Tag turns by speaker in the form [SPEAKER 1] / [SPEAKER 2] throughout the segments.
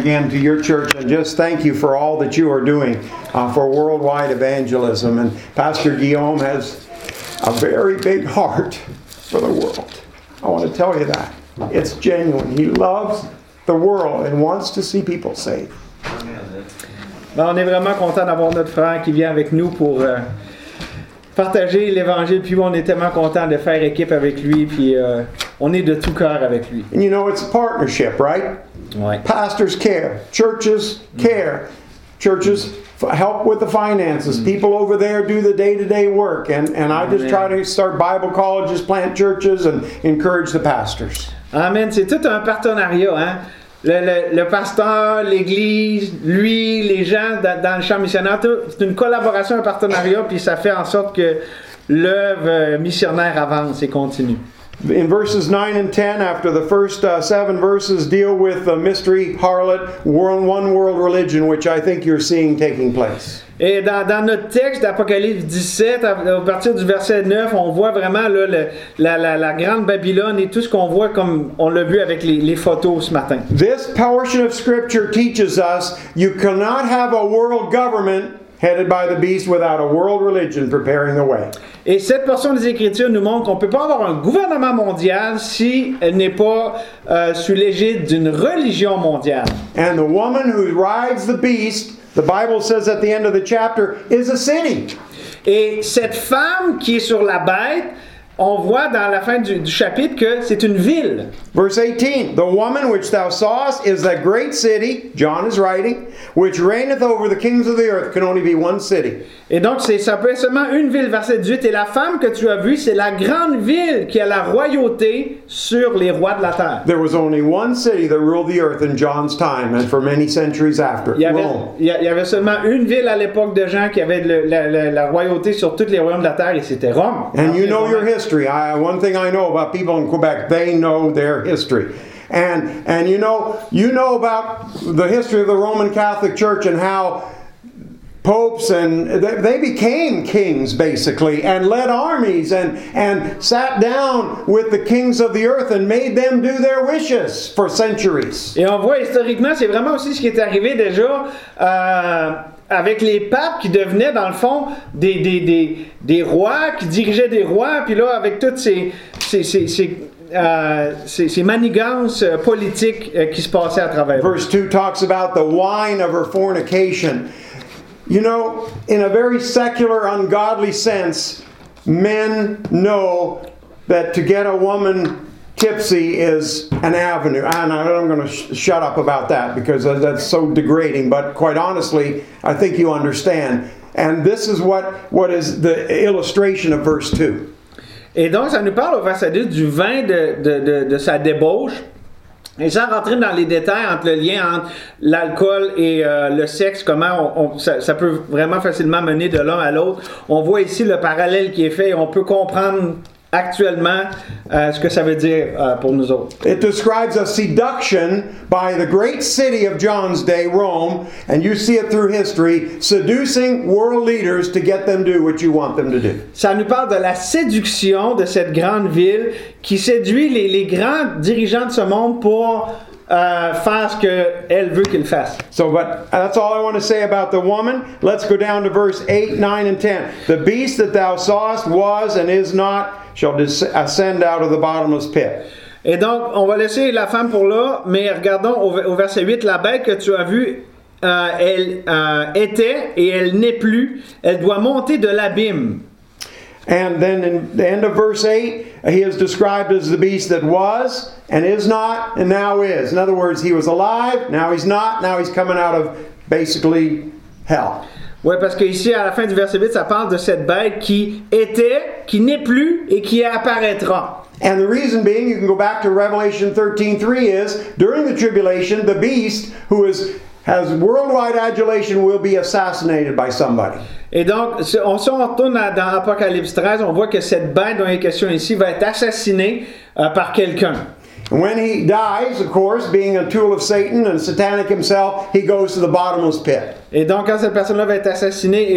[SPEAKER 1] again to your church and just thank you for all that you are doing for worldwide evangelism. And Pastor Guillaume has a very big heart for the world. I want to tell you that. It's genuine. He loves the world and wants to see people saved.
[SPEAKER 2] Ben, on est vraiment content d'avoir notre frère qui vient avec nous pour partager l'Évangile. Puis on est tellement content de faire équipe avec lui. Puis on est de tout cœur avec lui.
[SPEAKER 1] And you know, it's a partnership, right?
[SPEAKER 2] Ouais.
[SPEAKER 1] Pastors care. Churches care. Churches help with the finances. People over there do the day-to-day work. And I just try to start Bible colleges, plant churches, and encourage the pastors.
[SPEAKER 2] Amen. C'est tout un partenariat, hein? Le pasteur, l'église, lui, les gens dans le champ missionnaire, c'est une collaboration, un partenariat, puis ça fait en sorte que l'œuvre missionnaire avance et continue.
[SPEAKER 1] In verses 9 and 10, after the first 7 verses deal with the mystery harlot, one world religion, which I think you're seeing taking place.
[SPEAKER 2] Et dans notre texte d'Apocalypse 17, à partir du verset 9, on voit vraiment là, la grande Babylone et tout ce qu'on voit comme on l'a vu avec les photos ce matin.
[SPEAKER 1] This portion of Scripture teaches us you cannot have a world government headed by the beast without a world religion preparing the way.
[SPEAKER 2] Et cette portion des Écritures nous montre qu'on ne peut pas avoir un gouvernement mondial si elle n'est pas sous l'égide d'une religion mondiale.
[SPEAKER 1] And the woman who rides the beast, the Bible says at the end of the chapter, is a city.
[SPEAKER 2] Et cette femme qui est sur la bête, on voit dans la fin du chapitre que c'est une ville.
[SPEAKER 1] Verse 18, the woman which thou sawest is that great city, John is writing, which reigneth over the kings of the earth. Can only be one city.
[SPEAKER 2] Et donc, ça peut être seulement une ville, verset 18. Et la femme que tu as vue, c'est la grande ville qui a la royauté sur les rois de la terre.
[SPEAKER 1] There was only one city that ruled the earth in John's time and for many centuries after.
[SPEAKER 2] Il y avait seulement une ville à l'époque de Jean qui avait la royauté sur tous les royaumes de la terre et c'était Rome.
[SPEAKER 1] And you know your history. One thing I know about people in Quebec, they know their history. And you know about the history of the Roman Catholic Church and how popes and they became kings basically and led armies and sat down with the kings of the earth and made them do their wishes for centuries.
[SPEAKER 2] Et on voit historiquement, c'est vraiment aussi ce qui est arrivé déjà avec les papes qui devenaient dans le fond des rois, qui dirigeaient des rois, puis là avec toutes ces manigances politiques qui se passaient à travers.
[SPEAKER 1] Verse 2 talks about the wine of her fornication. You know, in a very secular, ungodly sense, men know that to get a woman tipsy is an avenue. And I'm going to shut up about that because that's so degrading. But quite honestly, I think you understand. And this is what is the illustration of verse 2.
[SPEAKER 2] Et donc, ça nous parle au verset 2 du vin de sa débauche. Et sans rentrer dans les détails entre le lien entre l'alcool et le sexe, comment ça peut vraiment facilement mener de l'un à l'autre, on voit ici le parallèle qui est fait et on peut comprendre actuellement ce que ça veut dire pour nous autres.
[SPEAKER 1] It describes a seduction by the great city of John's day, Rome, and you see it through history, seducing world leaders to get them to do what you want them to do.
[SPEAKER 2] Ça nous parle de la séduction de cette grande ville qui séduit les grands dirigeants de ce monde pour faire ce qu'elle veut qu'ils fassent.
[SPEAKER 1] So, but that's all I want to say about the woman. Let's go down to verse 8, 9, and 10. The beast that thou sawest was and is not, shall ascend out of the bottomless pit.
[SPEAKER 2] Et donc, on va laisser la femme pour là, mais regardons au verset 8, la bête que tu as vue, elle était et elle n'est plus, elle doit monter de l'abîme.
[SPEAKER 1] And then in the end of verse 8, he is described as the beast that was and is not and now is. In other words, he was alive, now he's not, now he's coming out of basically hell.
[SPEAKER 2] Oui, parce que ici, à la fin du verset 8, ça parle de cette bête qui était, qui n'est plus et qui apparaîtra.
[SPEAKER 1] And the reason being, you can go back to Revelation 13:3, is during the tribulation, the beast who has worldwide adulation will be assassinated by somebody.
[SPEAKER 2] Et donc, si on retourne dans Apocalypse 13, on voit que cette bête dont il est question ici va être assassinée par quelqu'un.
[SPEAKER 1] And when he dies, of course, being a tool of Satan and satanic himself, he goes to the bottomless pit.
[SPEAKER 2] Et donc, quand cette personne-là va être assassinée,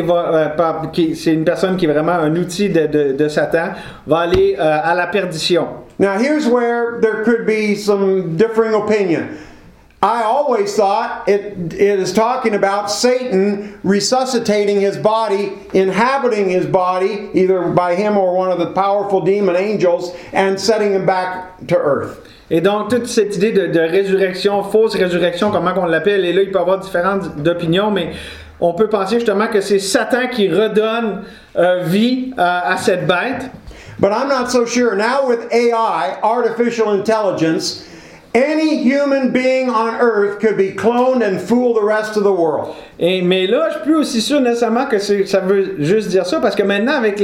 [SPEAKER 2] c'est une personne qui est vraiment un outil de Satan, va aller à la perdition.
[SPEAKER 1] Now, here's where there could be some differing opinion. I always thought it is talking about Satan resuscitating his body, inhabiting his body, either by him or one of the powerful demon angels, and setting him back to earth.
[SPEAKER 2] Et donc, toute cette idée de résurrection, fausse résurrection, comment on l'appelle, et là, il peut y avoir différentes opinions, mais on peut penser justement que c'est Satan qui redonne vie à cette bête.
[SPEAKER 1] But I'm not so sure. Now with AI, artificial intelligence, any human being on earth could be cloned and fool the rest of the world.
[SPEAKER 2] Mais là, je suis plus aussi sûr nécessairement que ça veut juste dire ça, parce que maintenant, avec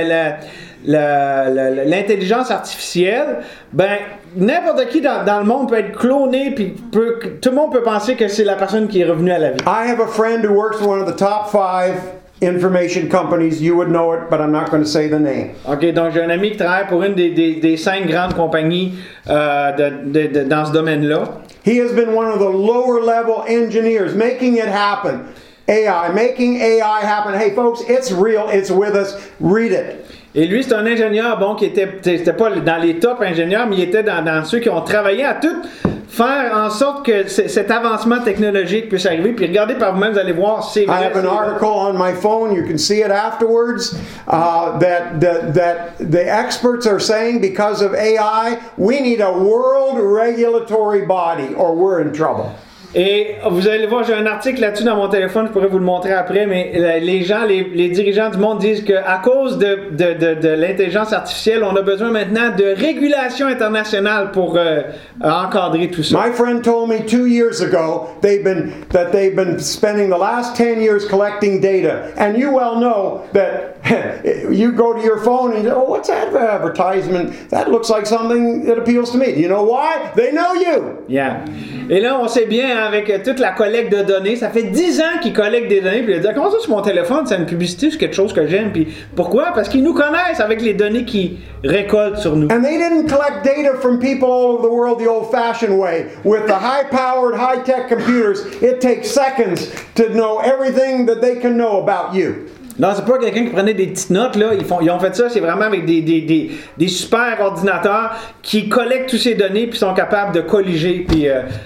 [SPEAKER 2] l'intelligence artificielle, ben n'importe qui dans le monde peut être cloné, puis tout le monde peut penser que c'est la personne qui est revenue à la vie.
[SPEAKER 1] I have a friend who works for one of the top 5 information companies. You would know it, but I'm not going to say the name.
[SPEAKER 2] OK, donc j'ai un ami qui travaille pour une des 5 grandes compagnies dans ce domaine-là.
[SPEAKER 1] He has been one of the lower level engineers making it happen. Making AI happen. Hey folks, it's real, it's with us. Read it.
[SPEAKER 2] Et lui, c'est un ingénieur, bon, qui c'était pas dans les top ingénieurs, mais il était dans ceux qui ont travaillé à tout faire en sorte que cet avancement technologique puisse arriver. Puis regardez par vous-même, vous allez voir, c'est vrai.
[SPEAKER 1] I have an article on my phone. You can see it afterwards. That the experts are saying because of AI, we need a world regulatory body, or we're in trouble.
[SPEAKER 2] Et vous allez voir, j'ai un article là-dessus dans mon téléphone, je pourrais vous le montrer après, mais les gens, les dirigeants du monde disent qu'à cause de l'intelligence artificielle, on a besoin maintenant de régulation internationale pour encadrer tout ça.
[SPEAKER 1] My friend told me 2 years ago they've been spending the last 10 years collecting data. And you well know that you go to your phone and you say, oh, what's that advertisement? That looks like something that appeals to me. You know why? They know you.
[SPEAKER 2] Yeah. Et là, on sait bien, avec toute la collecte de données, ça fait 10 ans qu'ils collectent des données, puis ils disent, comment ça sur mon téléphone, c'est une publicité, c'est quelque chose que j'aime, puis pourquoi? Parce qu'ils nous connaissent avec les données qu'ils récoltent sur nous.
[SPEAKER 1] And they didn't collect data from people all over the world the old-fashioned way. With the high-powered, high-tech computers, it takes seconds to know everything that they can know about you.
[SPEAKER 2] Non, c'est pas quelqu'un qui prenait des petites notes, là. Ils ont fait ça, c'est vraiment avec des super ordinateurs qui collectent toutes ces données puis sont capables de colliger puis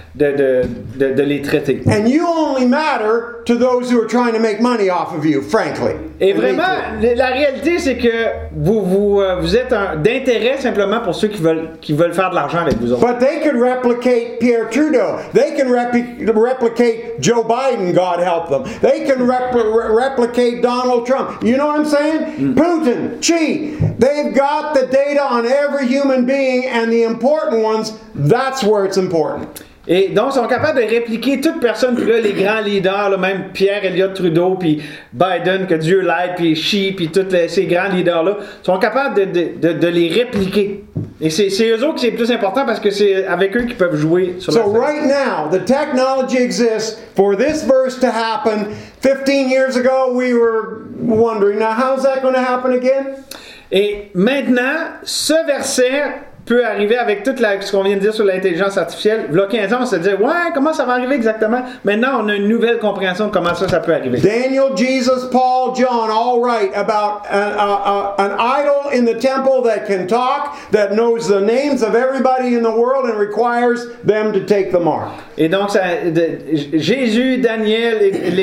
[SPEAKER 2] de les traiter.
[SPEAKER 1] And you only matter to those who are trying to make money off of you, frankly.
[SPEAKER 2] Et vraiment, la réalité, c'est que vous êtes d'intérêt simplement pour ceux qui veulent faire de l'argent avec vous autres.
[SPEAKER 1] But they could replicate Pierre Trudeau. They can replicate Joe Biden, God help them. They can replicate Donald Trump. You know what I'm saying? Putin, Xi. They've got the data on every human being, and the important ones, that's where it's important.
[SPEAKER 2] Et donc, ils sont capables de répliquer toute personne, puis là, les grands leaders, là, même Pierre Elliott Trudeau, puis Biden, que Dieu l'aide, puis Xi, puis tous ces grands leaders-là, sont capables de les répliquer. Et c'est eux autres qui c'est plus important parce que c'est avec eux qu'ils peuvent jouer sur la scène.
[SPEAKER 1] So right now, the technology exists for this verse to happen. 15 years ago, we were wondering, now how's that going to happen again?
[SPEAKER 2] Et maintenant, ce verset peut arriver avec tout ce qu'on vient de dire sur l'intelligence artificielle. Il y a 15 ans, on se disait, ouais, comment ça va arriver exactement? Maintenant, on a une nouvelle compréhension de comment ça peut arriver.
[SPEAKER 1] Daniel, Jesus, Paul, John, all write about an idol in the temple that can talk, that knows the names of everybody in the world and requires them to take the mark.
[SPEAKER 2] Et donc, Jésus, Daniel,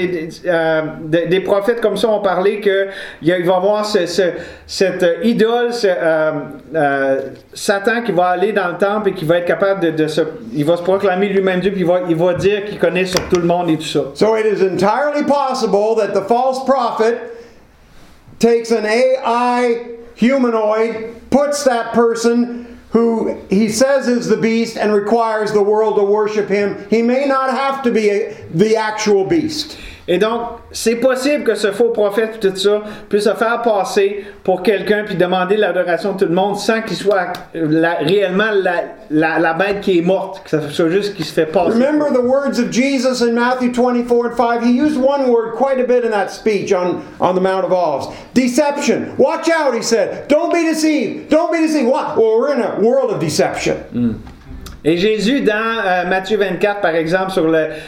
[SPEAKER 2] des prophètes comme ça ont parlé qu'il va y avoir cette idole, Satan qui va aller dans le temple et qui va être capable il va se proclamer lui-même Dieu, puis il va dire qu'il connaît sur tout le monde et tout ça.
[SPEAKER 1] So it is entirely possible that the false prophet takes an AI humanoid, puts that person who he says is the beast and requires the world to worship him. He may not have to be the actual beast.
[SPEAKER 2] Et donc, c'est possible que ce faux prophète et tout ça puisse se faire passer pour quelqu'un puis demander l'adoration de tout le monde sans qu'il soit réellement la bête qui est morte, que ce soit juste qu'il se fait passer.
[SPEAKER 1] Remember the words of Jesus in Matthew 24 and 5. He used one word quite a bit in that speech on the Mount of Olives. Deception. Watch out, he said. Don't be deceived. Don't be deceived. What? Well, we're in a world of deception.
[SPEAKER 2] Et Jésus, dans Matthieu 24, par exemple, sur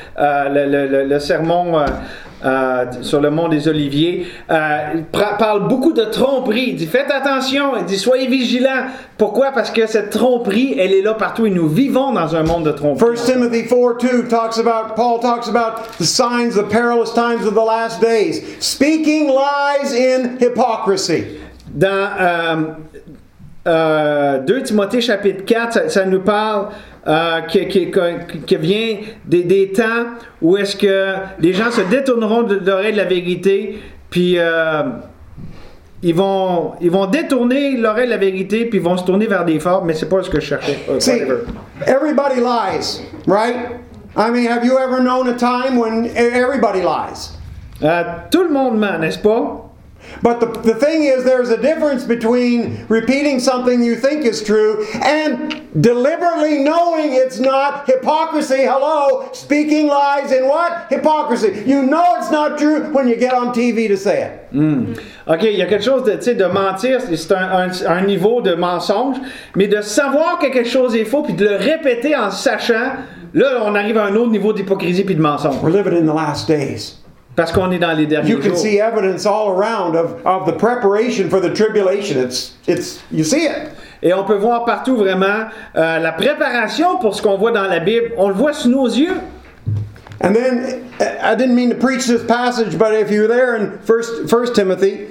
[SPEAKER 2] le sermon sur le mont des Oliviers, parle beaucoup de tromperie. Il dit, faites attention, il dit, soyez vigilants. Pourquoi? Parce que cette tromperie, elle est là partout et nous vivons dans un monde de tromperie.
[SPEAKER 1] 1 Timothy 4:2 Paul talks about the signs, the perilous times of the last days. Speaking lies in hypocrisy.
[SPEAKER 2] Dans 2 Timothée chapitre 4, ça nous parle qui vient des temps où est-ce que les gens se détourneront de l'oreille de la vérité, puis ils vont détourner l'oreille de la vérité, puis ils vont se tourner vers des fables, mais c'est pas ce que je cherchais.
[SPEAKER 1] See, everybody lies, right? I mean, have you ever known a time when everybody lies?
[SPEAKER 2] Tout le monde ment, n'est-ce pas?
[SPEAKER 1] But the thing is, there's a difference between repeating something you think is true and deliberately knowing it's not. Hypocrisy, hello, speaking lies in what? Hypocrisy. You know it's not true when you get on TV to say it.
[SPEAKER 2] OK, il y a quelque chose de mentir, c'est un niveau de mensonge, mais de savoir que quelque chose est faux puis de le répéter en sachant, là, on arrive à un autre niveau d'hypocrisie puis de mensonge.
[SPEAKER 1] We're living in the last days.
[SPEAKER 2] Parce qu'on est dans les derniers
[SPEAKER 1] You can
[SPEAKER 2] jours.
[SPEAKER 1] see evidence all around of the preparation for the tribulation. You see it.
[SPEAKER 2] Et on peut voir partout vraiment la préparation pour ce qu'on voit dans la Bible. On le voit sous nos yeux.
[SPEAKER 1] And then, I didn't mean to preach this passage, but if you're there in 1 Timothy,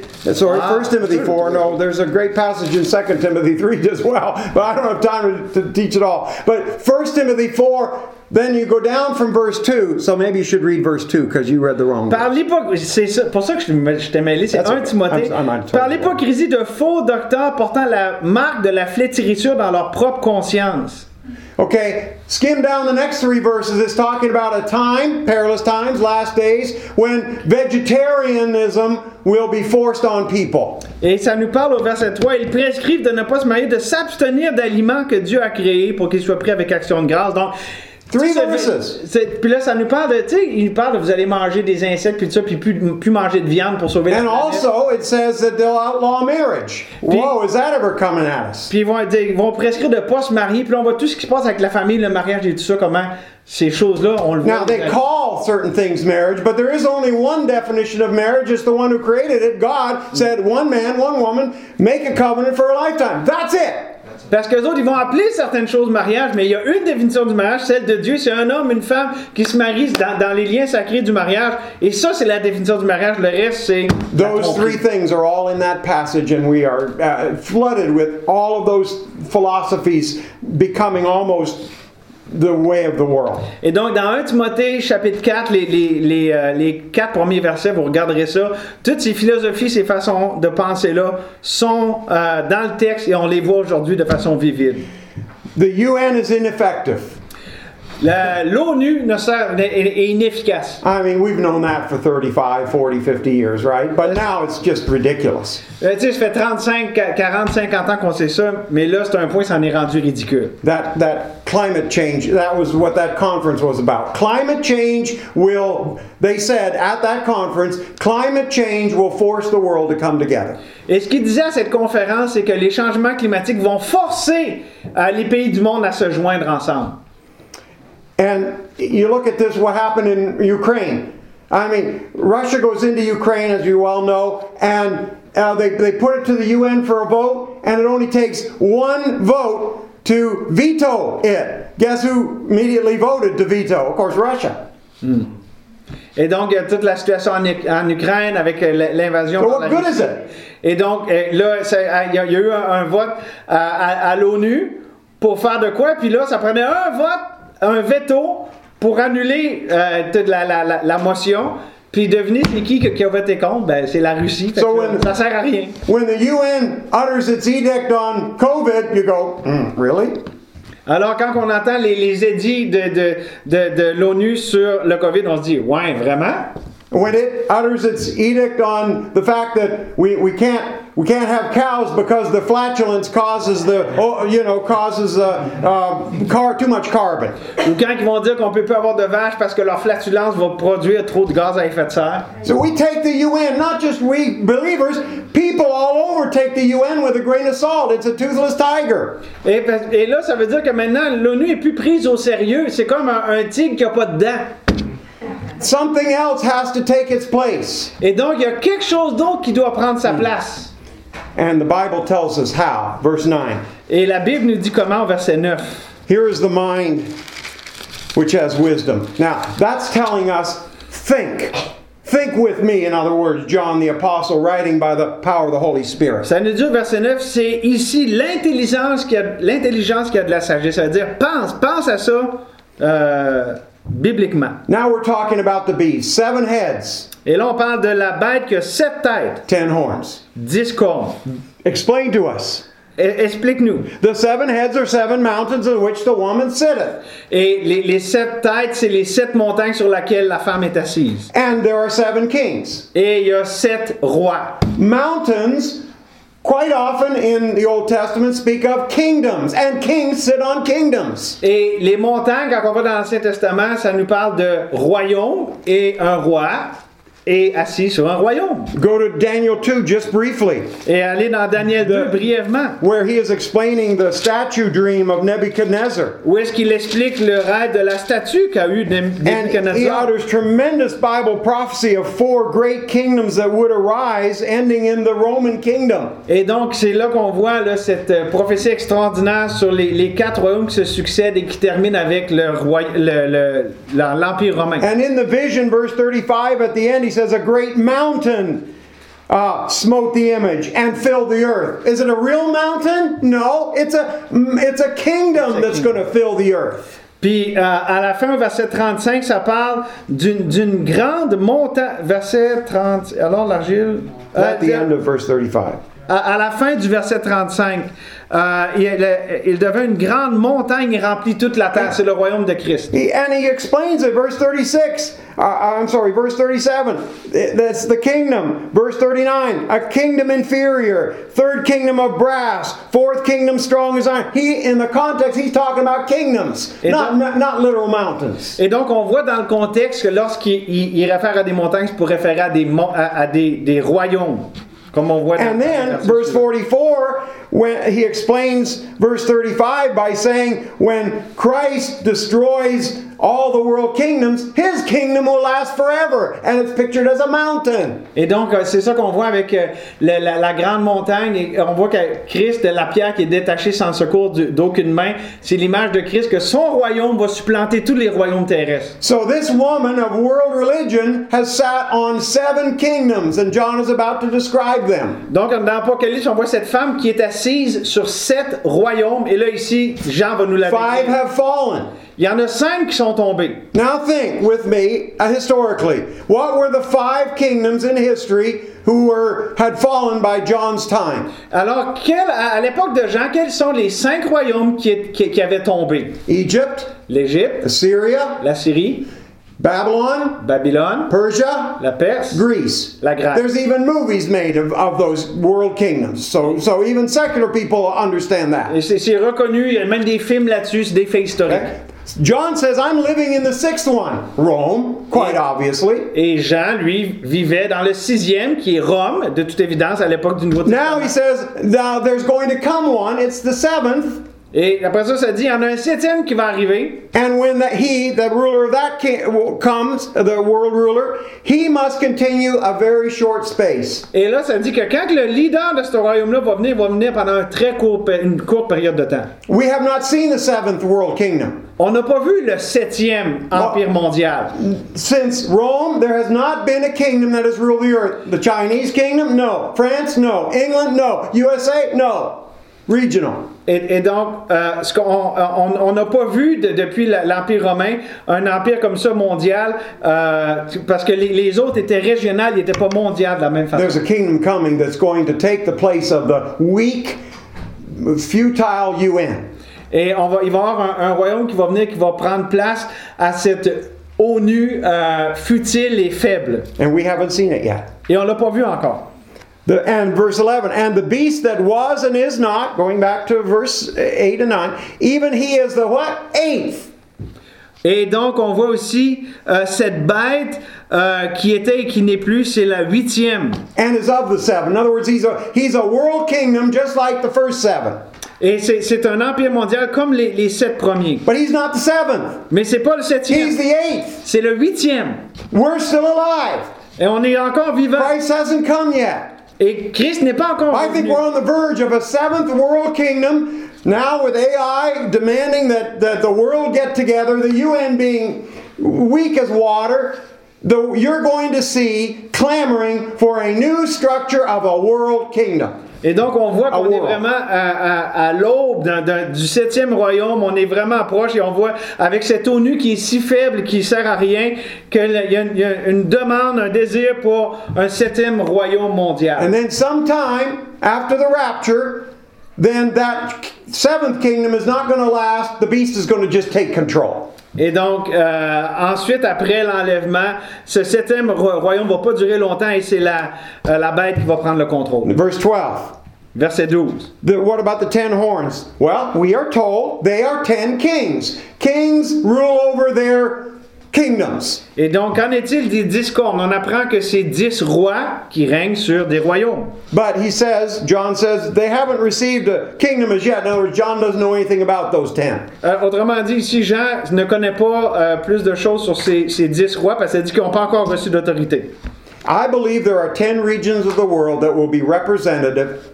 [SPEAKER 1] 1 Timothy 4, no, there's a great passage in 2 Timothy 3 as well, but I don't have time to teach it all. But 1 Timothy 4, then you go down from verse 2, so maybe you should read verse 2 because you read the wrong one.
[SPEAKER 2] C'est ça, pour ça que je t'ai mêlé, c'est 1 Timothée. Par l'hypocrisie de faux docteurs portant la marque de la flétrissure dans leur propre conscience.
[SPEAKER 1] Okay, skim down the next 3 verses. It's talking about a time, perilous times, last days, when vegetarianism will be forced on people.
[SPEAKER 2] Et ça nous parle au verset 3. Ils prescrivent de ne pas se marier, de s'abstenir d'aliments que Dieu a créés pour qu'ils soient pris avec action de grâce. Donc,
[SPEAKER 1] 3 verses.
[SPEAKER 2] Puis là, ça nous parle de, tu sais, il parle de vous allez manger des insectes puis tout ça, puis plus manger de viande pour sauver la
[SPEAKER 1] And
[SPEAKER 2] planète.
[SPEAKER 1] also, it says that they'll outlaw marriage. Whoa, is that ever coming at us?
[SPEAKER 2] Puis ils vont prescrire de ne pas se marier, puis là, on voit tout ce qui se passe avec la famille, le mariage et tout ça, comment ces choses-là, on le voit.
[SPEAKER 1] Now, they call certain things marriage, but there is only one definition of marriage. It's the one who created it. God said, one man, one woman, make a covenant for a lifetime. That's it.
[SPEAKER 2] Parce qu'eux autres, ils vont appeler certaines choses mariage, mais il y a une définition du mariage, celle de Dieu, c'est un homme, une femme qui se marient dans les liens sacrés du mariage. Et ça, c'est la définition du mariage. Le reste, c'est...
[SPEAKER 1] Those 3 things are all in that passage, and we are flooded with all of those philosophies becoming almost the way of the world.
[SPEAKER 2] Et donc, dans 1 Timothée, chapitre 4, les 4 premiers versets, vous regarderez ça. Toutes ces philosophies, ces façons de penser-là sont dans le texte et on les voit aujourd'hui de façon vivide.
[SPEAKER 1] The UN is ineffective.
[SPEAKER 2] L'ONU est inefficace.
[SPEAKER 1] I mean, we've known that for 35, 40, 50 years, right? But now it's just ridiculous.
[SPEAKER 2] Tu sais, ça fait 35, 40, 50 ans qu'on sait ça, mais là, c'est un point, ça en est rendu ridicule.
[SPEAKER 1] That climate change, that was what that conference was about. Climate change will, they said at that conference, climate change will force the world to come together.
[SPEAKER 2] Et ce qu'il disait à cette conférence, c'est que les changements climatiques vont forcer les pays du monde à se joindre ensemble.
[SPEAKER 1] And you look at this, what happened in Ukraine. I mean, Russia goes into Ukraine, as you well know, and they put it to the UN for a vote, and it only takes one vote to veto it. Guess who immediately voted to veto? Of course, Russia.
[SPEAKER 2] Et donc, il y a toute la situation en Ukraine avec l'invasion.
[SPEAKER 1] So what good is it?
[SPEAKER 2] Et donc, là, il y a eu un vote à l'ONU pour faire de quoi? Puis là, ça prenait un veto pour annuler toute la motion. Puis devinez c'est qui a voté contre? Ben, c'est la Russie. Ça sert à rien.
[SPEAKER 1] When the UN utters its edict on COVID, you go, really?
[SPEAKER 2] Alors, quand on entend les édits de l'ONU sur le COVID, on se dit, ouais, vraiment?
[SPEAKER 1] When it utters its edict on the fact that we can't We can't have cows because the flatulence causes too much carbon.
[SPEAKER 2] Ou quand ils vont dire qu'on peut pas avoir de vaches parce que leur flatulence va produire trop de gaz à effet de serre.
[SPEAKER 1] So we take the UN, not just we believers, people all over take the UN with a grain of salt. It's a toothless tiger.
[SPEAKER 2] Et là, ça veut dire que maintenant, l'ONU est plus prise au sérieux. C'est comme un tigre qui n'a pas de dents.
[SPEAKER 1] Something else has to take its place.
[SPEAKER 2] Et donc, il y a quelque chose d'autre qui doit prendre sa place.
[SPEAKER 1] And the Bible tells us how. Verse 9.
[SPEAKER 2] Et la Bible nous dit comment au verset 9.
[SPEAKER 1] Here is the mind which has wisdom. Now, that's telling us, think. Think with me, in other words, John the Apostle, writing by the power of the Holy Spirit.
[SPEAKER 2] Ça nous dit au verset 9, c'est ici l'intelligence qui a de la sagesse. Ça veut dire, pense à ça bibliquement.
[SPEAKER 1] Now we're talking about the beast. 7 heads.
[SPEAKER 2] Et là, on parle de la bête qui a 7 têtes.
[SPEAKER 1] 10 horns.
[SPEAKER 2] 10 cornes.
[SPEAKER 1] Explain to us.
[SPEAKER 2] Explique-nous.
[SPEAKER 1] The 7 heads are 7 mountains on which the woman sitteth.
[SPEAKER 2] Et les 7 têtes, c'est les 7 montagnes sur lesquelles la femme est assise.
[SPEAKER 1] And there are 7 kings.
[SPEAKER 2] Et il y a 7 rois.
[SPEAKER 1] Mountains, quite often in the Old Testament, speak of kingdoms, and kings sit on kingdoms.
[SPEAKER 2] Et les montagnes, quand on va dans l'Ancien Testament, ça nous parle de royaume et un roi est assis sur un royaume.
[SPEAKER 1] Go to Daniel 2 just briefly.
[SPEAKER 2] Et aller dans Daniel 2 brièvement.
[SPEAKER 1] Where he is explaining the statue dream of Nebuchadnezzar.
[SPEAKER 2] Où est-ce qu'il explique le rêve de la statue qu'a eu Nebuchadnezzar?
[SPEAKER 1] And he utters tremendous Bible prophecy of 4 great kingdoms that would arise, ending in the Roman kingdom.
[SPEAKER 2] Et donc c'est là qu'on voit là, cette prophétie extraordinaire sur les 4 royaumes qui se succèdent et qui terminent avec l'Empire romain.
[SPEAKER 1] And in the vision, verse 35, at the end, he says, a great mountain smote the image and filled the earth. Is it a real mountain? No, it's a kingdom that's going to fill the earth.
[SPEAKER 2] Puis à la fin, verset 35, ça parle d'une grande montagne. Verset 30. Alors l'argile.
[SPEAKER 1] At the end of verse 35.
[SPEAKER 2] À la fin du verset 35, il devint une grande montagne et remplit toute la terre. C'est le royaume de Christ.
[SPEAKER 1] And he explains it, verse 36. Verse 37. That's the kingdom. Verse 39. A kingdom inferior. 3rd kingdom of brass. 4th kingdom strong as iron. In the context, he's talking about kingdoms, not literal mountains.
[SPEAKER 2] Et donc, on voit dans le contexte que lorsqu'il réfère à des montagnes, c'est pour référer à des royaumes. Comme on voit
[SPEAKER 1] and then, verse 44, when he explains verse 35 by saying, when Christ destroys all the world kingdoms, his kingdom will last forever. And it's pictured as a mountain.
[SPEAKER 2] Et donc, c'est ça qu'on voit avec la grande montagne. Et on voit que Christ, la pierre qui est détachée sans le secours d'aucune main, c'est l'image de Christ que son royaume va supplanter tous les royaumes terrestres.
[SPEAKER 1] So this woman of world religion has sat on 7 kingdoms, and John is about to describe them.
[SPEAKER 2] Donc, dans l'Apocalypse, on voit cette femme qui est assise sur 7 royaumes. Et là, ici, Jean va nous la décrire.
[SPEAKER 1] 5 have fallen.
[SPEAKER 2] Il y en a 5 qui sont tombés.
[SPEAKER 1] Now think with me historically. What were the 5 kingdoms in history who had fallen by John's time?
[SPEAKER 2] Alors, à l'époque de Jean, quels sont les 5 royaumes qui avaient tombé?
[SPEAKER 1] Egypt,
[SPEAKER 2] l'Égypte,
[SPEAKER 1] Assyria,
[SPEAKER 2] la Syrie,
[SPEAKER 1] Babylon, Persia,
[SPEAKER 2] la Perse,
[SPEAKER 1] Greece.
[SPEAKER 2] la Grèce.
[SPEAKER 1] There's even movies made of those world kingdoms. So even secular people understand that.
[SPEAKER 2] Et c'est reconnu, il y a même des films là-dessus, c'est des faits historiques.
[SPEAKER 1] Okay. John says, I'm living in the 6th one, Rome, quite obviously.
[SPEAKER 2] Et Jean, lui, vivait dans le 6e, qui est Rome, de toute évidence, à l'époque du Nouveau Testament.
[SPEAKER 1] Now he says, now there's going to come one, it's the 7th.
[SPEAKER 2] Et après ça dit, il y en a un 7e qui va arriver.
[SPEAKER 1] And when the ruler of that king comes, the world ruler, he must continue a very short space.
[SPEAKER 2] Et là, ça dit que quand le leader de ce royaume-là va venir pendant une courte période de temps.
[SPEAKER 1] We have not seen the 7th world kingdom.
[SPEAKER 2] On n'a pas vu le 7e empire mondial.
[SPEAKER 1] Since Rome, there has not been a kingdom that has ruled the earth. The Chinese kingdom? No. France? No. England? No. USA? No. Regional.
[SPEAKER 2] Et donc, on n'a pas vu depuis l'Empire romain un empire comme ça mondial, parce que les autres étaient régionaux, ils n'étaient pas mondiaux de la même façon.
[SPEAKER 1] There's a kingdom coming that's going to take the place of the weak, futile UN.
[SPEAKER 2] Et il va y avoir un royaume qui va venir, qui va prendre place à cette ONU futile et faible.
[SPEAKER 1] And we haven't seen it yet.
[SPEAKER 2] Et on l'a pas vu encore.
[SPEAKER 1] And verse 11, and the beast that was and is not, going back to verse 8 and 9, even he is the what? Eighth.
[SPEAKER 2] Et donc, on voit aussi cette bête qui était et qui n'est plus, c'est la 8e.
[SPEAKER 1] And is of the seven. In other words, he's a world kingdom just like the first seven.
[SPEAKER 2] Et c'est un empire mondial comme les 7 premiers.
[SPEAKER 1] But he's not the seventh.
[SPEAKER 2] Mais c'est pas le
[SPEAKER 1] He's
[SPEAKER 2] 7e,
[SPEAKER 1] the eighth.
[SPEAKER 2] c'est le 8e.
[SPEAKER 1] We're still alive.
[SPEAKER 2] Et on est encore vivant.
[SPEAKER 1] Christ hasn't come yet.
[SPEAKER 2] Et Christ n'est pas encore
[SPEAKER 1] I think
[SPEAKER 2] venu.
[SPEAKER 1] we're on the verge of a seventh world kingdom. Now with AI demanding that the world get together, the UN being weak as water, you're going to see clamoring for a new structure of a world kingdom.
[SPEAKER 2] Et donc, on voit qu'on est
[SPEAKER 1] world.
[SPEAKER 2] vraiment à l'aube du 7e royaume. On est vraiment proche et on voit avec cette ONU qui est si faible, qui ne sert à rien, qu'il y a une demande, un désir pour un 7e royaume mondial.
[SPEAKER 1] And then sometime after the rapture, then that seventh kingdom is not going to last. The beast is going to just take control.
[SPEAKER 2] Et donc, ensuite, après l'enlèvement, ce 7e royaume ne va pas durer longtemps et c'est la bête qui va prendre le contrôle.
[SPEAKER 1] Verse 12.
[SPEAKER 2] Verset 12.
[SPEAKER 1] What about the 10 horns? Well, we are told they are 10 kings. Kings rule over their kingdoms.
[SPEAKER 2] Et donc, qu'en est-il des 10 cornes? On apprend que c'est 10 rois qui règnent sur des royaumes.
[SPEAKER 1] But John says, they haven't received a kingdom as yet. In other words, John doesn't know anything about those 10.
[SPEAKER 2] Autrement dit, ici, Jean ne connaît pas plus de choses sur ces 10 rois parce qu'il dit qu'ils n'ont pas encore reçu d'autorité.
[SPEAKER 1] I believe there are 10 regions of the world that will be representative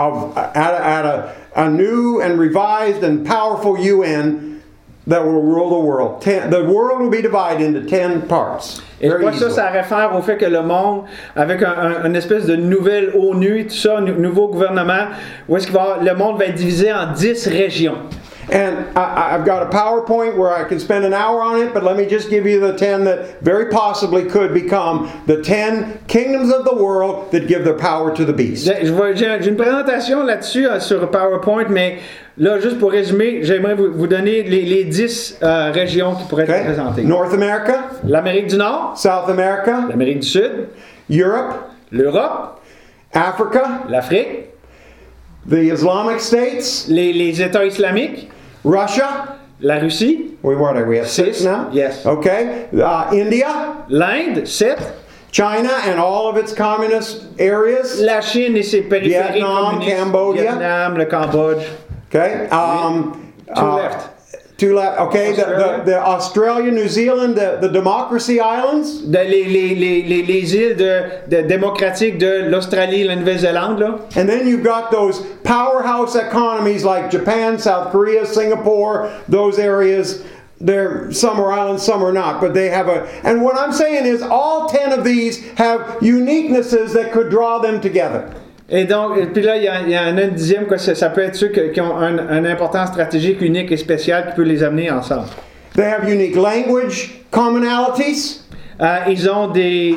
[SPEAKER 1] at a new and revised and powerful UN that will rule the world. The world will be divided into 10 parts.
[SPEAKER 2] Et je crois que ça réfère au fait que le monde, avec une espèce de nouvelle ONU et tout ça, un nouveau gouvernement, où est-ce que le monde va être divisé en 10 régions.
[SPEAKER 1] And I've got a PowerPoint where I can spend an hour on it, but let me just give you the 10 that very possibly could become the 10 kingdoms of the world that give their power to the beast.
[SPEAKER 2] J'ai une présentation là-dessus sur PowerPoint, mais là, juste pour résumer, j'aimerais vous donner les 10 régions qui pourraient être présentées.
[SPEAKER 1] North America,
[SPEAKER 2] L'Amérique du Nord,
[SPEAKER 1] South America,
[SPEAKER 2] l'Amérique du Sud,
[SPEAKER 1] Europe,
[SPEAKER 2] l'Europe,
[SPEAKER 1] Africa,
[SPEAKER 2] l'Afrique,
[SPEAKER 1] the Islamic states,
[SPEAKER 2] les États islamiques,
[SPEAKER 1] Russia.
[SPEAKER 2] la Russie,
[SPEAKER 1] What are we at? 6
[SPEAKER 2] 6
[SPEAKER 1] now?
[SPEAKER 2] Yes.
[SPEAKER 1] Okay. India,
[SPEAKER 2] l'Inde, 7,
[SPEAKER 1] China and all of its communist areas.
[SPEAKER 2] la Chine et ses périphéries
[SPEAKER 1] Vietnam,
[SPEAKER 2] communistes,
[SPEAKER 1] Cambodia.
[SPEAKER 2] Vietnam, le Cambodge.
[SPEAKER 1] Okay.
[SPEAKER 2] Two left.
[SPEAKER 1] Two left. Okay.
[SPEAKER 2] Australia.
[SPEAKER 1] The Australia, New Zealand, the Democracy Islands.
[SPEAKER 2] Les îles démocratiques de l'Australie, la Nouvelle-Zélande, là.
[SPEAKER 1] And then you've got those powerhouse economies like Japan, South Korea, Singapore, those areas. Some are islands, some are not, but they have and what I'm saying is all 10 of these have uniquenesses that could draw them together.
[SPEAKER 2] Et donc, puis là, il y en a une dixième, que ça peut être ceux qui ont une importance stratégique unique et spéciale qui peut les amener ensemble.
[SPEAKER 1] They have unique language commonalities.
[SPEAKER 2] Ils ont des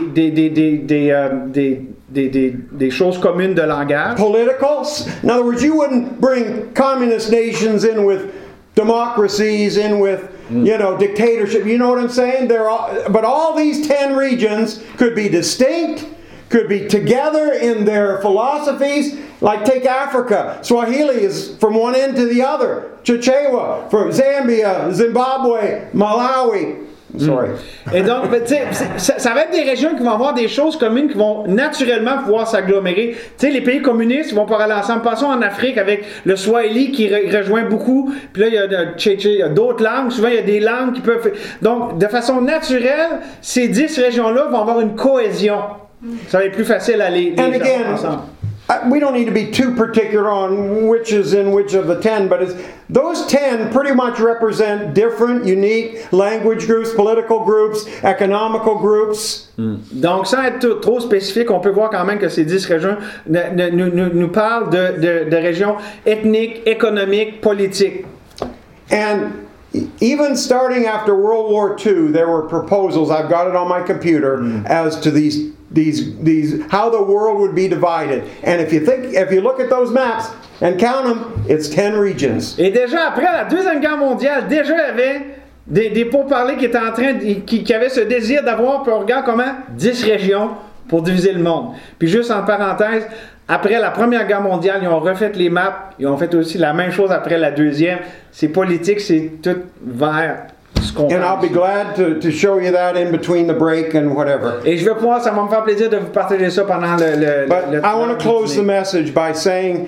[SPEAKER 2] choses communes de langage.
[SPEAKER 1] Politicals. In other words, you wouldn't bring communist nations in with democracies, in with dictatorship. You know what I'm saying? But all these 10 regions could be distinct, could be together in their philosophies. Like take Africa. Swahili is from one end to the other. Chichewa from Zambia, Zimbabwe, Malawi. Sorry.
[SPEAKER 2] Et donc, tu sais, ça va être des régions qui vont avoir des choses communes qui vont naturellement pouvoir s'agglomérer. Tu sais, les pays communistes vont pouvoir aller ensemble. Passons en Afrique avec le Swahili qui rejoint beaucoup. Puis là, il y a d'autres langues. Souvent, il y a des langues qui peuvent... Donc, de façon naturelle, ces 10 régions-là vont avoir une cohésion. Ça va être plus facile à les
[SPEAKER 1] again,
[SPEAKER 2] ensemble.
[SPEAKER 1] We don't need to be too particular on which is in which of the 10, but those 10 pretty much represent different, unique language groups, political groups, economical groups.
[SPEAKER 2] Donc, sans être trop spécifique, on peut voir quand même que ces 10 régions nous parlent de régions ethniques, économiques, politiques.
[SPEAKER 1] And even starting after World War II, there were proposals, I've got it on my computer, as to these how the world would be divided. And if you look at those maps and count them, it's 10 regions.
[SPEAKER 2] Et déjà après la Deuxième Guerre mondiale, déjà il y avait des pourparlers qui étaient qui avaient ce désir d'avoir, puis on regarde comment 10 régions pour diviser le monde. Puis juste en parenthèse, après la Première Guerre mondiale, ils ont refait les maps, ils ont fait aussi la même chose après la Deuxième. C'est politique, c'est tout vers ce qu'on
[SPEAKER 1] And I'll be glad to show you that in between the break and whatever.
[SPEAKER 2] Et je vais pouvoir, ça va me faire plaisir de vous partager ça pendant le
[SPEAKER 1] But I want to close the message by saying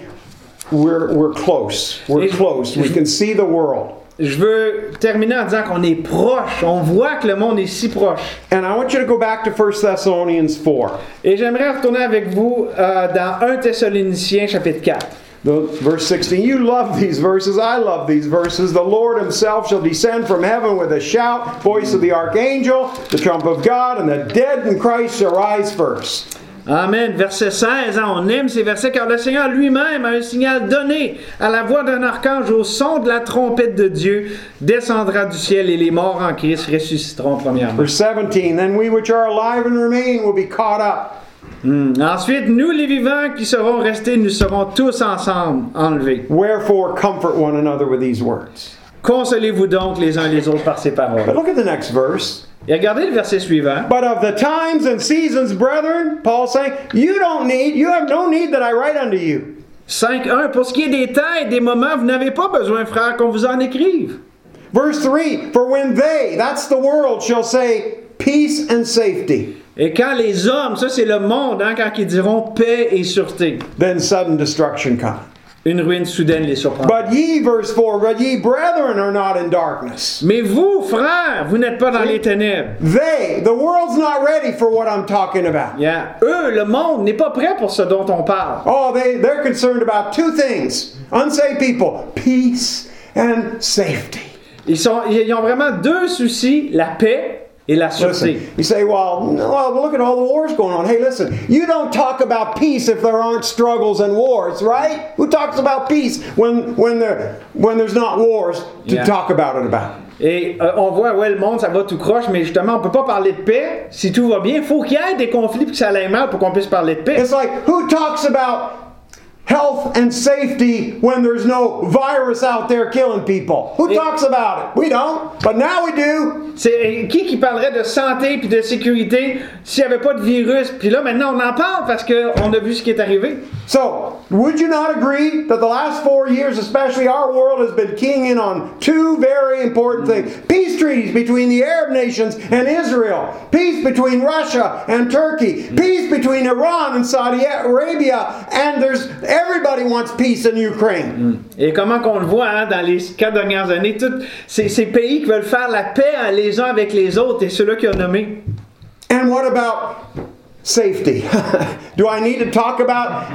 [SPEAKER 1] we're close. We're close. We can see the world.
[SPEAKER 2] Je veux terminer en disant qu'on est proche. On voit que le monde est si proche.
[SPEAKER 1] And I want you to go back to 1 Thessalonians 4.
[SPEAKER 2] Et j'aimerais retourner avec vous dans 1 Thessaloniciens chapitre 4.
[SPEAKER 1] Verse 16, you love these verses, I love these verses. The Lord himself shall descend from heaven with a shout, voice of the archangel, the trump of God, and the dead in Christ shall rise first.
[SPEAKER 2] Amen. Verset 16, on aime ces versets car le Seigneur lui-même a un signal donné à la voix d'un archange au son de la trompette de Dieu, descendra du ciel et les morts en Christ ressusciteront premièrement.
[SPEAKER 1] Verse 17, then we which are alive and remain will be caught up.
[SPEAKER 2] Ensuite, nous les vivants qui serons restés, nous serons tous ensemble enlevés.
[SPEAKER 1] Wherefore comfort one another with these words.
[SPEAKER 2] Consolez-vous donc les uns les autres par ces
[SPEAKER 1] But
[SPEAKER 2] paroles.
[SPEAKER 1] look at the next verse.
[SPEAKER 2] Et regardez le verset suivant.
[SPEAKER 1] But of the times and seasons, brethren, Paul saying, you have no need that I write unto you.
[SPEAKER 2] 5.1. Pour ce qui est des temps et des moments, vous n'avez pas besoin, frères, qu'on vous en écrive.
[SPEAKER 1] Verse 3, for when they, that's the world, shall say peace and safety.
[SPEAKER 2] Et quand les hommes, ça c'est le monde, hein, quand ils diront paix et sûreté,
[SPEAKER 1] Then sudden destruction comes.
[SPEAKER 2] une ruine soudaine les surprend.
[SPEAKER 1] But ye, verse 4, but ye brethren are not in darkness.
[SPEAKER 2] Mais vous, frères, vous n'êtes pas dans les ténèbres.
[SPEAKER 1] The world's not ready for what I'm talking about.
[SPEAKER 2] Yeah. Eux, le monde, n'est pas prêt pour ce dont on parle.
[SPEAKER 1] Oh, they're concerned about two things. Unsaved people, peace and safety.
[SPEAKER 2] Ils ont vraiment deux soucis, la paix et la sûreté.
[SPEAKER 1] Listen, you say, well, look at all the wars going on. Hey, listen, you don't talk about peace if there aren't struggles and wars, right? Who talks about peace when there's not wars to talk about it about?
[SPEAKER 2] Et on voit, ouais, le monde, ça va tout croche, mais justement, on peut pas parler de paix si tout va bien. Il faut qu'il y ait des conflits et que ça aille mal pour qu'on puisse parler de paix.
[SPEAKER 1] It's like, who talks about health and safety when there's no virus out there killing people? Who talks about it? We don't, but now we do.
[SPEAKER 2] C'est qui parlerait de santé puis de sécurité s'il n'y avait pas de virus? Puis là, maintenant, on en parle parce qu'on a vu ce qui est arrivé.
[SPEAKER 1] So, would you not agree that the last 4 years, especially our world, has been keying in on two very important things? Peace treaties between the Arab nations and Israel. Peace between Russia and Turkey. Peace between Iran and Saudi Arabia. And everybody wants peace in Ukraine.
[SPEAKER 2] Et comment qu'on le voit hein, dans les 4 dernières années, tous ces pays qui veulent faire la paix les uns avec les autres, et ceux-là qui ont nommé.
[SPEAKER 1] And what about safety? Do I need to talk about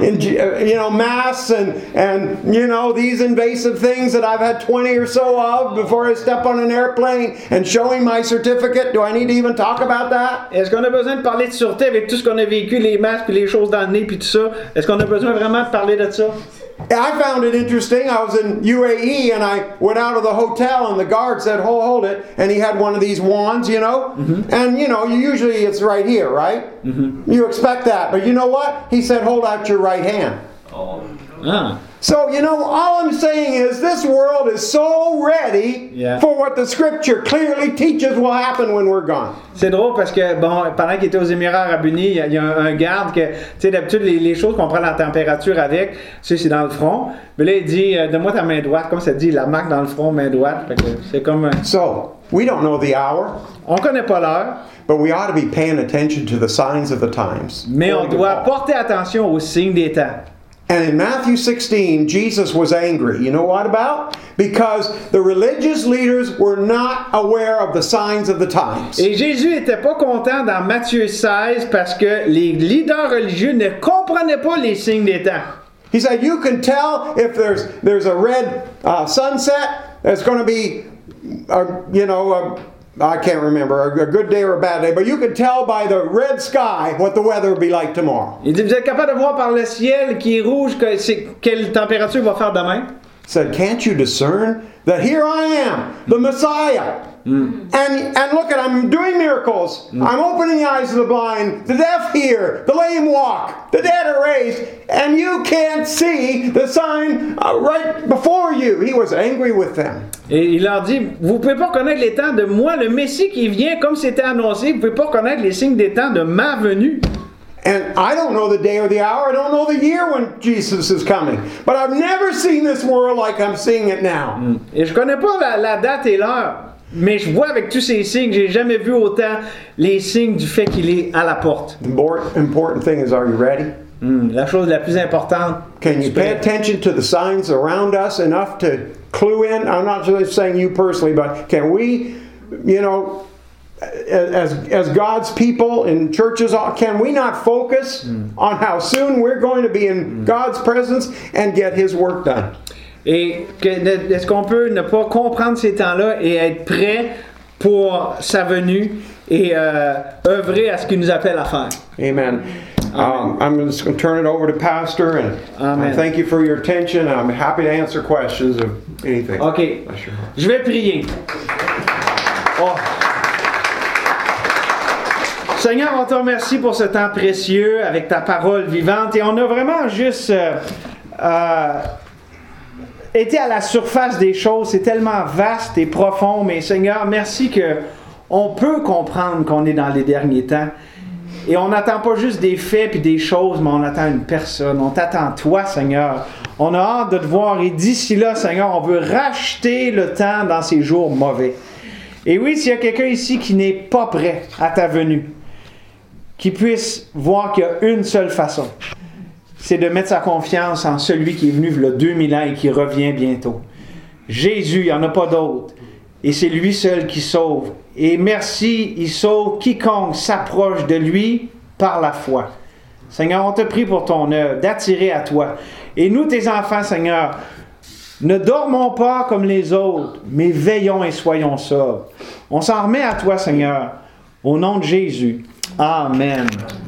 [SPEAKER 1] masks and these invasive things that I've had 20 or so of before I step on an airplane and showing my certificate? Do I need to even talk about that?
[SPEAKER 2] Est-ce qu'on a besoin de parler de sûreté avec tout ce qu'on a vécu, les masques puis les choses dans le nez puis tout ça? Est-ce qu'on a besoin vraiment de parler de ça?
[SPEAKER 1] I found it interesting. I was in UAE and I went out of the hotel and the guard said, hold it. And he had one of these wands, And, usually it's right here, right? Mm-hmm. You expect that. But you know what? He said, hold out your right hand.
[SPEAKER 2] Oh.
[SPEAKER 1] So, all I'm saying is this world is so ready for what the Scripture clearly teaches will happen when we're gone.
[SPEAKER 2] C'est drôle parce que, pendant qu'il était aux Émirats Arabes Unis, il y a un garde que, tu sais, d'habitude, les choses qu'on prend la température avec, tu sais, c'est dans le front. Mais là, il dit, donne-moi ta main droite, comme ça dit, la marque dans le front, main droite. Fait que c'est comme...
[SPEAKER 1] So, we don't know the hour.
[SPEAKER 2] On connaît pas l'heure.
[SPEAKER 1] But we ought to be paying attention to the signs of the times.
[SPEAKER 2] Mais on doit porter attention aux signes des temps.
[SPEAKER 1] And in Matthew 16, Jesus was angry. You know what about? Because the religious leaders were not aware of the signs of the times.
[SPEAKER 2] Et Jésus était pas content dans Matthieu 16 parce que les leaders religieux ne comprenaient pas les signes des temps.
[SPEAKER 1] He said, you can tell if there's a red sunset, there's going to be, I can't remember, a good day or a bad day, but you can tell by the red sky what the weather will be like tomorrow.
[SPEAKER 2] Il dit, vous êtes capable de voir par le ciel qui est rouge quelle température va faire demain?
[SPEAKER 1] He said, can't you discern that here I am, the Messiah? And look at, I'm doing miracles. I'm opening the eyes of the blind, the deaf hear, the lame walk, the dead are raised, and you can't see the sign right before you. He was angry with them.
[SPEAKER 2] Et il leur dit, vous ne pouvez pas connaître les temps de moi, le Messie qui vient comme c'était annoncé, vous ne pouvez pas connaître les signes des temps de ma venue.
[SPEAKER 1] And I don't know the day or the hour. I don't know the year when Jesus is coming. But I've never seen this world like I'm seeing it now.
[SPEAKER 2] Et je connais pas la date et l'heure, mais je vois avec tous ces signes, j'ai jamais vu autant les signes du fait qu'il est à la porte.
[SPEAKER 1] The important thing is, are you ready?
[SPEAKER 2] La chose la plus importante.
[SPEAKER 1] Can you pay attention to the signs around us enough to clue in? I'm not just saying you personally, but can we, as God's people in churches, can we not focus on how soon we're going to be in God's presence and get His work done?
[SPEAKER 2] Et est-ce qu'on peut ne pas comprendre ces temps-là et être prêt pour sa venue et œuvrer à ce qu'il nous appelle à faire?
[SPEAKER 1] Amen. I'm just going to turn it over to Pastor, and I thank you for your attention. I'm happy to answer questions of anything.
[SPEAKER 2] OK. Je vais prier. Oh. Seigneur, on te remercie pour ce temps précieux avec ta parole vivante. Et on a vraiment juste été à la surface des choses. C'est tellement vaste et profond. Mais Seigneur, merci qu'on peut comprendre qu'on est dans les derniers temps. Et on n'attend pas juste des faits puis des choses, mais on attend une personne. On t'attend toi, Seigneur. On a hâte de te voir. Et d'ici là, Seigneur, on veut racheter le temps dans ces jours mauvais. Et oui, s'il y a quelqu'un ici qui n'est pas prêt à ta venue, qui puisse voir qu'il y a une seule façon, c'est de mettre sa confiance en celui qui est venu il y a 2000 ans et qui revient bientôt. Jésus, il n'y en a pas d'autre. Et c'est lui seul qui sauve. Et merci, il sauve quiconque s'approche de lui par la foi. Seigneur, on te prie pour ton œuvre, d'attirer à toi. Et nous, tes enfants, Seigneur, ne dormons pas comme les autres, mais veillons et soyons sobres. On s'en remet à toi, Seigneur, au nom de Jésus. Amen.